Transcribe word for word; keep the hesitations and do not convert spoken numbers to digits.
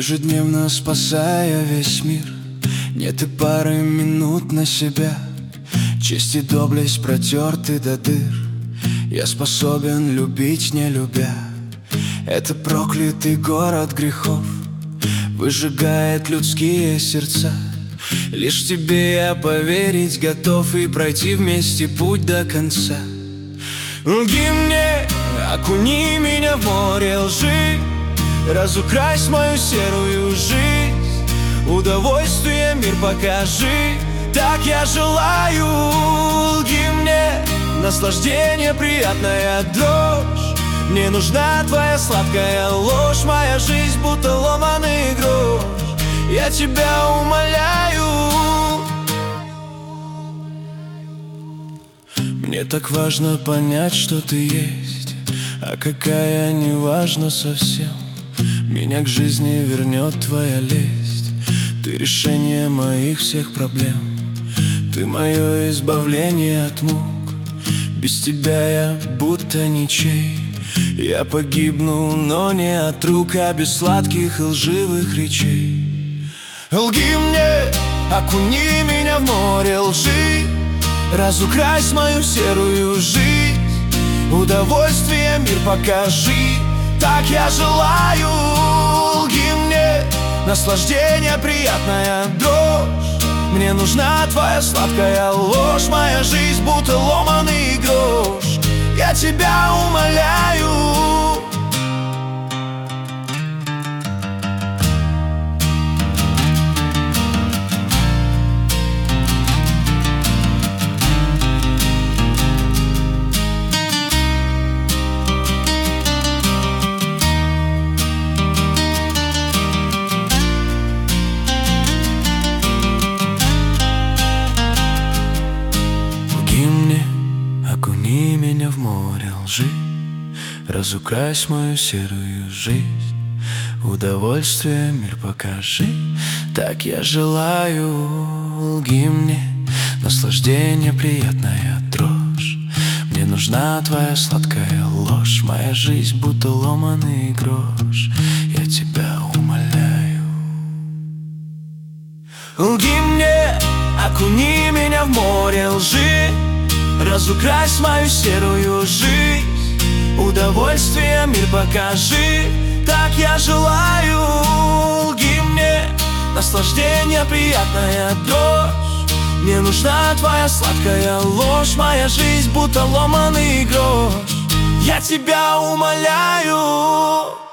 ежедневно спасая весь мир. Нет и пары минут на себя, честь и доблесть протерты до дыр. Я способен любить, не любя. Это проклятый город грехов выжигает людские сердца. Лишь тебе я поверить готов и пройти вместе путь до конца. Лги мне, окуни меня в море лжи, разукрась мою серую жизнь, удовольствие мир покажи, так я желаю. Лги мне, наслаждение, приятная дрожь, мне нужна твоя сладкая ложь, моя жизнь будто ломаный грош, я тебя умоляю. Мне так важно понять, что ты есть, а какая не важно совсем. Меня к жизни вернет твоя лесть, ты решение моих всех проблем, ты мое избавление от мук. Без тебя я будто ничей, я погибну, но не от рук, а без сладких и лживых речей. Лги мне, окуни меня в море лжи, разукрась мою серую жизнь, удовольствие мир покажи, так я желаю. Лги мне, наслаждение, приятная дрожь, мне нужна твоя сладкая ложь, моя жизнь будто ломаный грош, я тебя умоляю. Окуни меня в море лжи, разукрась мою серую жизнь, удовольствие мир покажи, так я желаю. Лги мне, наслаждение, приятная дрожь, мне нужна твоя сладкая ложь, моя жизнь будто ломаный грош, я тебя умоляю. Лги мне, окуни меня в море лжи, разукрась мою серую жизнь, удовольствие мир покажи, так я желаю. Лги мне, наслаждение, приятная дрожь, мне нужна твоя сладкая ложь, моя жизнь будто ломаный грош, я тебя умоляю.